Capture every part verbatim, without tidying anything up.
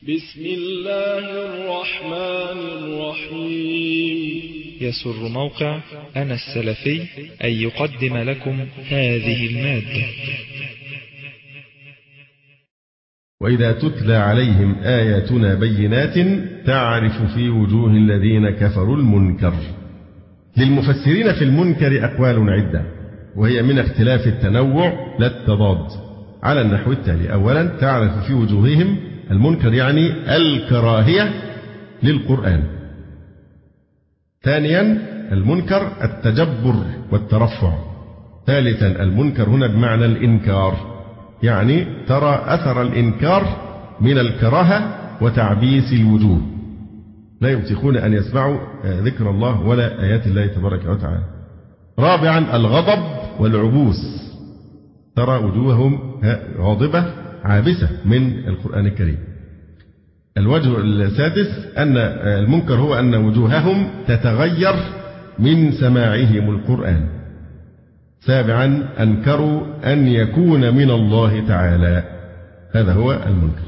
بسم الله الرحمن الرحيم. يسر موقع أنا السلفي أن يقدم لكم هذه المادة. وإذا تتلى عليهم آياتنا بينات تعرف في وجوه الذين كفروا المنكر. للمفسرين في المنكر أقوال عدة، وهي من اختلاف التنوع لا التضاد، على النحو التالي: أولا، تعرف في وجوههم المنكر يعني الكراهية للقرآن. ثانيا، المنكر التجبر والترفع. ثالثا، المنكر هنا بمعنى الإنكار، يعني ترى أثر الإنكار من الكراهة وتعبيس الوجوه، لا يطيقون أن يسمعوا ذكر الله ولا آيات الله تبارك وتعالى. رابعا، الغضب والعبوس، ترى وجوههم غاضبة عابسة من القرآن الكريم. الوجه السادس أن المنكر هو أن وجوههم تتغير من سماعهم القرآن. سابعا، أنكروا أن يكون من الله تعالى، هذا هو المنكر.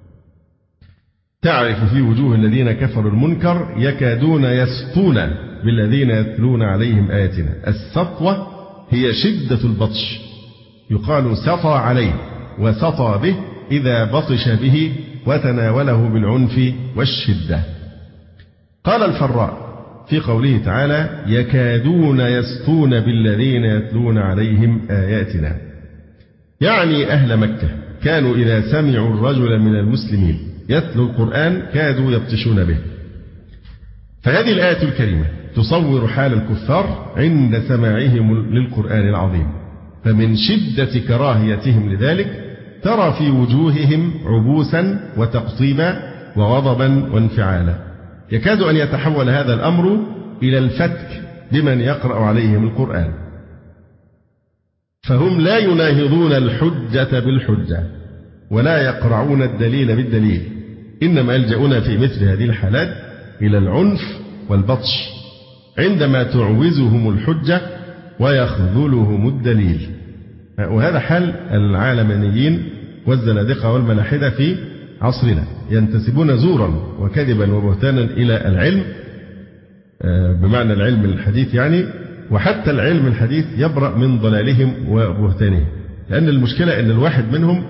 تعرف في وجوه الذين كفروا المنكر يكادون يسطون بالذين يتلون عليهم آياتنا. السطوة هي شدة البطش، يقال سطى عليه وسطى به إذا بطش به وتناوله بالعنف والشدة. قال الفراء في قوله تعالى: يكادون يسطون بالذين يتلون عليهم آياتنا، يعني أهل مكة كانوا إذا سمعوا الرجل من المسلمين يتلو القرآن كادوا يبطشون به. فهذه الآية الكريمة تصور حال الكفار عند سماعهم للقرآن العظيم، فمن شدة كراهيتهم لذلك ترى في وجوههم عبوسا وتقطيبا وغضبا وانفعالا، يكاد أن يتحول هذا الأمر إلى الفتك بمن يقرأ عليهم القرآن، فهم لا يناهضون الحجة بالحجة ولا يقرعون الدليل بالدليل، إنما يلجؤون في مثل هذه الحالات إلى العنف والبطش عندما تعوزهم الحجة ويخذلهم الدليل. وهذا حال العالمانيين والزنادقة والملاحدة في عصرنا، ينتسبون زورا وكذبا وبهتانا إلى العلم بمعنى العلم الحديث يعني، وحتى العلم الحديث يبرأ من ضلالهم وبهتانهم، لأن المشكلة أن الواحد منهم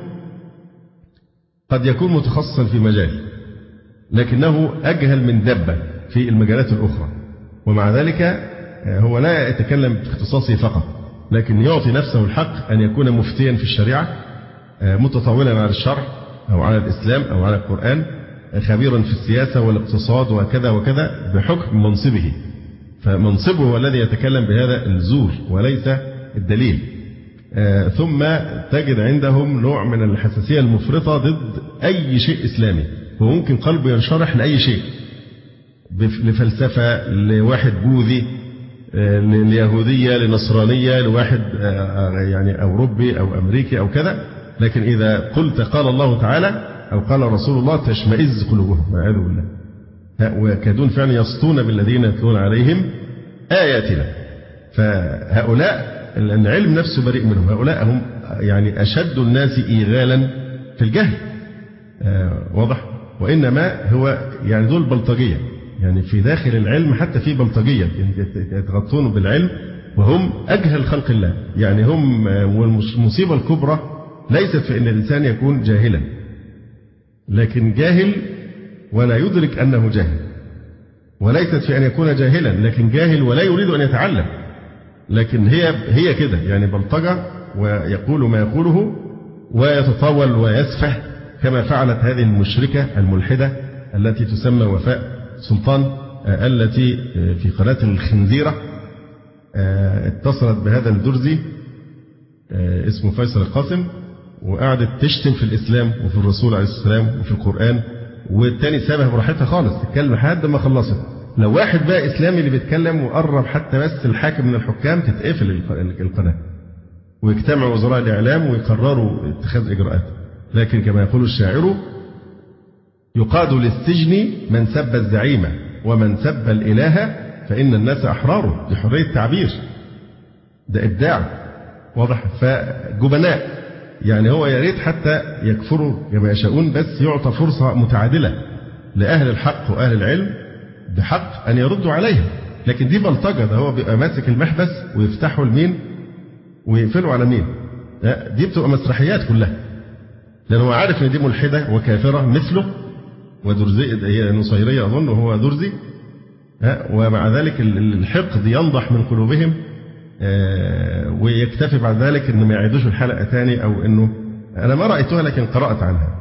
قد يكون متخصصا في مجال لكنه أجهل من دبة في المجالات الأخرى، ومع ذلك هو لا يتكلم في اختصاصه فقط، لكن يعطي نفسه الحق أن يكون مفتيا في الشريعة، متطاولا على الشرع أو على الإسلام أو على القرآن، خبيرا في السياسة والاقتصاد وكذا وكذا بحكم منصبه، فمنصبه هو الذي يتكلم بهذا الزور وليس الدليل. ثم تجد عندهم نوع من الحساسية المفرطة ضد أي شيء إسلامي، وممكن قلبه ينشرح لأي شيء، لفلسفة، لواحد بوذي، ليهودية، لنصرانية، لواحد يعني أوروبي أو أمريكي أو كذا، لكن إذا قلت قال الله تعالى أو قال رسول الله تشمئز قلوبهم والعياذ بالله، ويكادون فعلا يسطون بالذين يتلون عليهم آياتنا. فهؤلاء العلم نفسه بريء منهم، هؤلاء هم يعني أشد الناس إيغالا في الجهل، واضح؟ وإنما هو يعني دول بلطجية، يعني في داخل العلم حتى في بلطجية يتغطون بالعلم وهم أجهل خلق الله. يعني هم، والمصيبة الكبرى ليست في أن الإنسان يكون جاهلا، لكن جاهل ولا يدرك أنه جاهل، وليست في أن يكون جاهلا لكن جاهل ولا يريد أن يتعلم، لكن هي هي كده يعني بلطجة، ويقول ما يقوله ويتطاول ويسفه كما فعلت هذه المشركة الملحدة التي تسمى وفاء سلطان، التي في قناة الخنزيرة اتصلت بهذا الدرزي اسمه فيصل القاسم، وقعدت تشتم في الإسلام وفي الرسول عليه السلام وفي القرآن، والتاني سابها براحتها خالص تتكلم لحد ما خلصت. لو واحد بقى إسلامي اللي بيتكلم وقرب حتى بس الحاكم من الحكام تتقفل القناة، ويجتمع وزراء الإعلام ويقرروا اتخاذ إجراءات. لكن كما يقول الشاعر: يقاد للسجن من سب الزعيم ومن سب الإله فإن الناس أحرار. دي حرية تعبير، ده إبداع، واضح؟ فجبناء يعني هو يا ريت حتى يكفروا كما يشاءون، بس يعطى فرصة متعادلة لأهل الحق وأهل العلم بحق أن يردوا عليها. لكن دي بلطجة، ده هو بيبقى ماسك المحبس ويفتحوا لمين ويقفلوا على مين. دي بتبقى مسرحيات كلها، لأنه هو عارف إن دي ملحدة وكافرة مثله، ودرزي هي نصيرية أظن وهو درزي، ومع ذلك الحقد ينضح من قلوبهم، ويكتفي بعد ذلك إنه ما يعيدوش الحلقة تاني، أو إنه أنا ما رأيتها لكن قرأت عنها.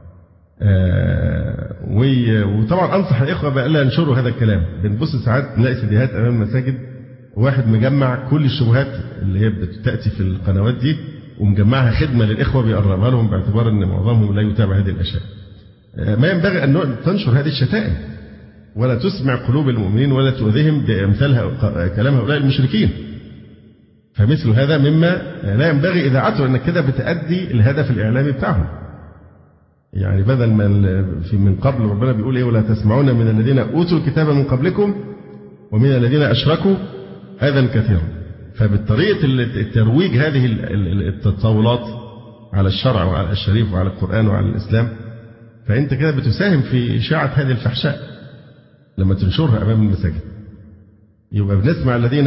وطبعا أنصح الإخوة بألا ينشروا هذا الكلام. بنبص ساعات نلاقي سيديهات أمام المساجد واحد مجمع كل الشبهات اللي هي بتأتي في القنوات دي ومجمعها خدمة للإخوة بيقربها لهم، باعتبار أن معظمهم لا يتابع هذه الأشياء. ما ينبغي أن تنشر هذه الشتائم ولا تسمع قلوب المؤمنين ولا تؤذيهم بأمثال كلام هؤلاء المشركين. فمثل هذا مما لا ينبغي إذاعته، لأن كده بتأدي الهدف الإعلامي بتاعهم. يعني بدل ما في من قبل ربنا بيقول إيه: ولا تسمعون من الذين أوتوا الكتاب من قبلكم ومن الذين أشركوا أذى كثيرا. فبالطريقة الترويج هذه التطاولات على الشرع وعلى الشريف وعلى القرآن وعلى الإسلام، فأنت كده بتساهم في إشاعة هذه الفحشاء لما تنشرها أمام المساجد. يبقى بنسمع الذين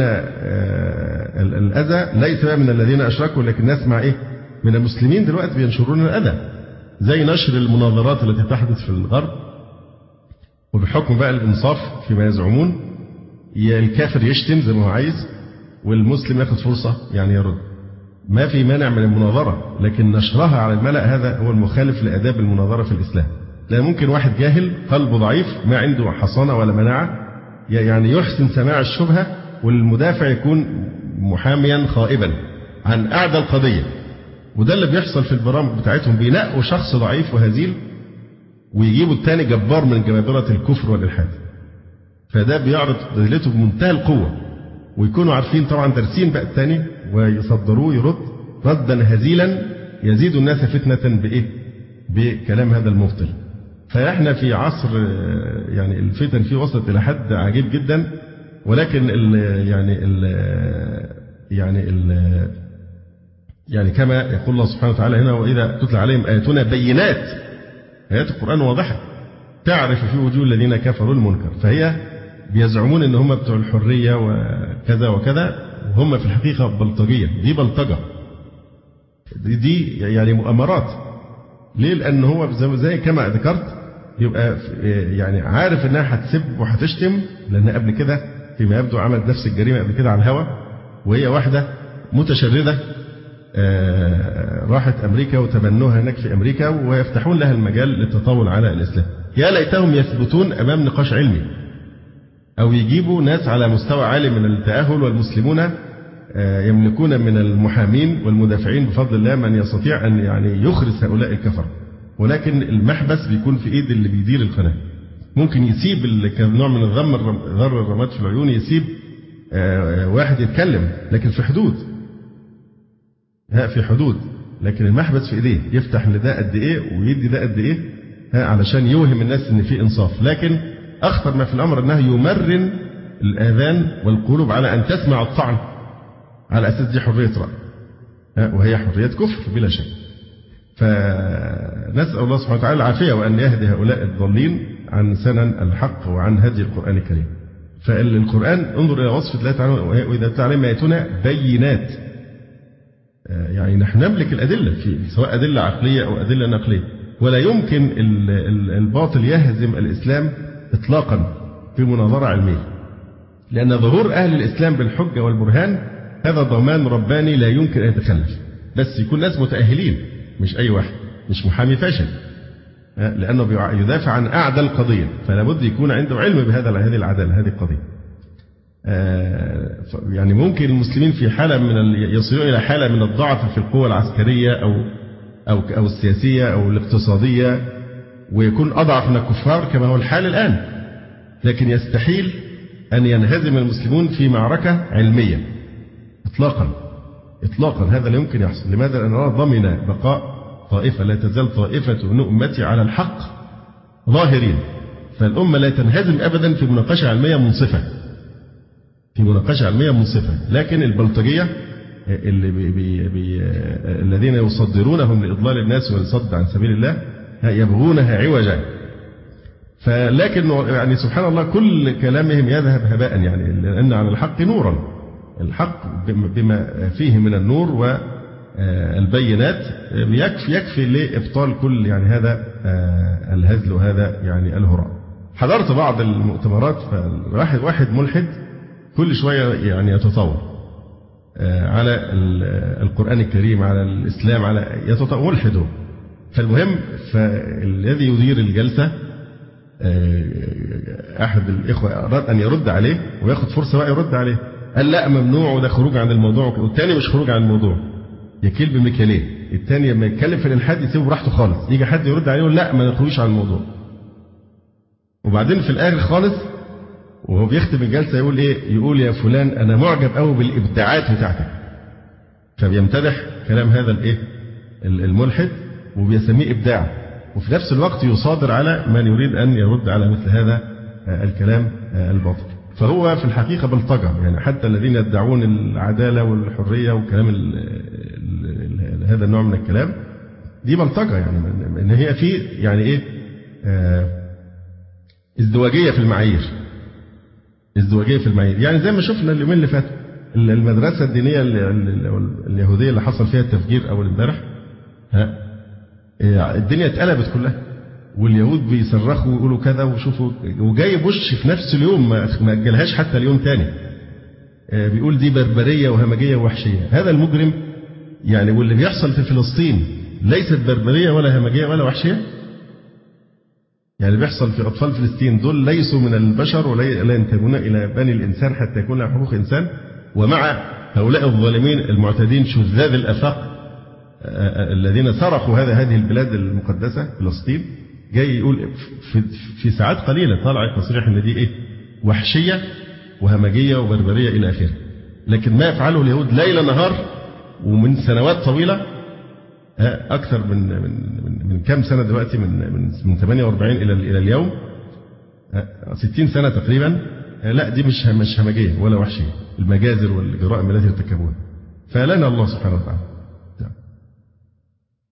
الأذى ليس من الذين أشركوا، لكن نسمع إيه من المسلمين دلوقتي بينشرون الأذى، زي نشر المناظرات التي تحدث في الغرب، وبحكم بقى الإنصاف فيما يزعمون الكافر يشتم زي ما هو عايز والمسلم ياخد فرصة يعني يرد. ما في مانع من المناظرة، لكن نشرها على الملأ هذا هو المخالف لآداب المناظرة في الإسلام. لأن ممكن واحد جاهل قلبه ضعيف ما عنده حصانة ولا مناعة يعني يحسن سماع الشبهة، والمدافع يكون محاميا خائبا عن أعدى القضية. وده اللي بيحصل في البرامج بتاعتهم، بينقوا شخص ضعيف وهزيل ويجيبوا التاني جبار من جبابرة الكفر والإلحاد. فده بيعرض دليلته بمنتهى القوة، ويكونوا عارفين طبعا دارسين بقى التاني ويصدروه يرد ردا هزيلا يزيد الناس فتنة بإيه؟ بكلام هذا المبطل. فإحنا في عصر يعني الفتن فيه وصلت إلى حد عجيب جدا، ولكن ال يعني ال يعني ال يعني كما يقول الله سبحانه وتعالى هنا: وإذا تتلى عليهم آياتنا بينات. آيات القرآن واضحة تعرف في وجوه الذين كفروا المنكر. فهي بيزعمون إن هم بتوع الحرية وكذا وكذا، وهم في الحقيقة بلطجية. دي بلطجة، دي يعني مؤامرات. ليه؟ لأن هو زي كما ذكرت يبقى يعني عارف إنها هتسب وهتشتم، لأن قبل كده فيما يبدو عملت نفس الجريمة قبل كده على الهوى، وهي واحدة متشردة راحت أمريكا وتبنوها هناك في أمريكا ويفتحون لها المجال للتطاول على الإسلام. يا ليتهم يثبتون أمام نقاش علمي، أو يجيبوا ناس على مستوى عالي من التأهل، والمسلمون يملكون من المحامين والمدافعين بفضل الله من يستطيع أن يعني يخرس هؤلاء الكفر. ولكن المحبس بيكون في إيد اللي بيدير القناة. ممكن يسيب كنوع من الضم ذر الرماد في العيون، يسيب واحد يتكلم لكن في حدود، ها في حدود. لكن المحبس في إيديه، يفتح لده قد إيه ويدي ده قد إيه، ها علشان يوهم الناس إن في إنصاف. لكن أخطر ما في الأمر أنه يمرن الآذان والقلوب على أن تسمع الطعن على أساس دي حرية رأي، وهي حرية كفر بلا شك. فنسأل الله سبحانه وتعالى العافية، وأن يهدي هؤلاء الضالين عن سنن الحق وعن هدي القرآن الكريم. فالقرآن انظر إلى وصف الله تعالى: وإذا تتلى عليهم آياتنا بينات. يعني نحن نملك الأدلة، في سواء أدلة عقلية أو أدلة نقلية، ولا يمكن الباطل يهزم الإسلام إطلاقا في مناظرة علمية، لأن ظهور أهل الإسلام بالحجة والبرهان هذا ضمان رباني لا يمكن أن يتخلف. بس يكون ناس متأهلين، مش أي واحد، مش محامي فاشل، لأنه يدافع عن أعدى القضية، فلا بد يكون عنده علم بهذا هذه العدالة هذه القضية. يعني ممكن المسلمين في حالة من يصلون إلى حالة من الضعف في القوة العسكرية أو أو أو السياسية أو الاقتصادية، ويكون أضعف من الكفار كما هو الحال الآن. لكن يستحيل أن ينهزم المسلمون في معركة علمية إطلاقا إطلاقا. هذا لا يمكن يحصل. لماذا؟ لأن الله ضمن بقاء طائفة، لا تزال طائفة من أمتي على الحق ظاهرين. فالأمة لا تنهزم أبدا في مناقشة علمية منصفة، في مناقشة علمية منصفة. لكن البلطجية اللي بي بي بي الذين يصدرونهم لإضلال الناس والصد عن سبيل الله يبغونها عوجا. فلكن يعني سبحان الله كل كلامهم يذهب هباء، يعني لأن على الحق نورا، الحق بما فيه من النور والبينات يكفي يكفي لإبطال كل يعني هذا الهزل وهذا يعني الهراء. حضرت بعض المؤتمرات، فواحد واحد ملحد كل شوية يعني يتطور على القرآن الكريم، على الإسلام، على يتطور ملحده. فالمهم فالذي يدير الجلسة أحد الإخوة أراد أن يرد عليه ويأخذ فرصة بقى يرد عليه، قال لا ممنوع وده خروج عن الموضوع، والتاني مش خروج عن الموضوع، يكيل بمكيالين. التاني لما يتكلم في الإلحاد يسيبه براحته خالص، يجي حد يرد عليه لا ما نخرجش عن الموضوع. وبعدين في الآخر خالص وهو بيختم الجلسة يقول إيه؟ يقول يا فلان أنا معجب قوي بالإبداعات بتاعتك. فبيمتدح كلام هذا الإيه؟ الملحد وبيسميه إبداع، وفي نفس الوقت يصادر على من يريد أن يرد على مثل هذا الكلام الباطل. فهو في الحقيقة بلطجة، يعني حتى الذين يدعون العدالة والحرية وكلام ال ال هذا النوع من الكلام دي بلطجة، يعني إن هي في يعني إيه ازدواجية في المعايير، ازدواجية في المعايير. يعني زي ما شفنا اليومين اللي فاتوا المدرسة الدينية اليهودية اللي حصل فيها التفجير أول امبارح، ها الدنيا اتقلبت كلها، واليهود بيصرخوا ويقولوا كذا وشوفوا، وجاي بوش في نفس اليوم ما أجلهاش حتى اليوم تاني بيقول دي بربرية وهمجية ووحشية. هذا المجرم يعني، واللي بيحصل في فلسطين ليست بربرية ولا همجية ولا وحشية. يعني اللي بيحصل في أطفال فلسطين دول ليسوا من البشر ولا ينتمون إلى بني الإنسان حتى يكون لهم حقوق إنسان، ومع هؤلاء الظالمين المعتدين شذاذ الآفاق الذين سرقوا هذا هذه البلاد المقدسة فلسطين، جاي يقول في, في ساعات قليلة طلع تصريح إن دي إيه؟ وحشية وهمجية وبربرية إلى آخره. لكن ما يفعله اليهود ليل نهار ومن سنوات طويلة، أكثر من من من, من كم سنة دلوقتي، من من من ثمانية وأربعين إلى إلى اليوم ستين سنة تقريبا. لا دي مش مش همجية ولا وحشية، المجازر والجرائم التي ارتكبوها. فلنا الله سبحانه وتعالى.